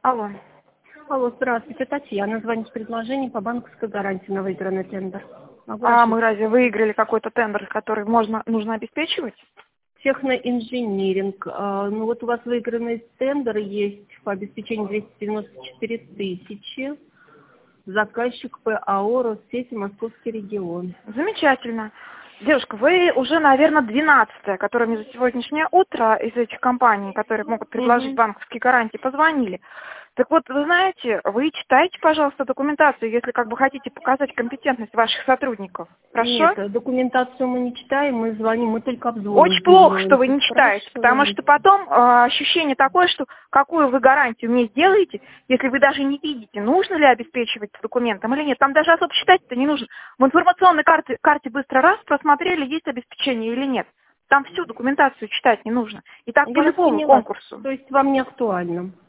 Алло. Алло, здравствуйте, Татьяна. Звонит с предложением по банковской гарантии на выигранный тендер. Могу А мы ошибиться? разве выиграли какой-то тендер, который нужно обеспечивать? Техноинжиниринг. Ну вот у вас выигранный тендер есть по обеспечению 294 тысячи. Заказчик ПАО «Россети Московский регион». Замечательно. Девушка, вы уже, наверное, 12-я, которая мне за сегодняшнее утро из этих компаний, которые могут предложить Мгм. банковские гарантии, позвонили. Так вот, вы знаете, вы читайте, пожалуйста, документацию, если как бы хотите показать компетентность ваших сотрудников. Хорошо? Нет, документацию мы не читаем, мы звоним, мы только обзвоны Очень плохо, что вы занимаемся, не читаете, потому спрашиваем. что потом ощущение такое, что какую вы гарантию мне сделаете, если вы даже не видите, нужно ли обеспечивать документом или нет. Там даже особо читать это не нужно. В информационной карте быстро раз просмотрели, есть обеспечение или нет. Там всю документацию читать не нужно. И так по Я вас любому поняла. конкурсу. То есть вам не актуально?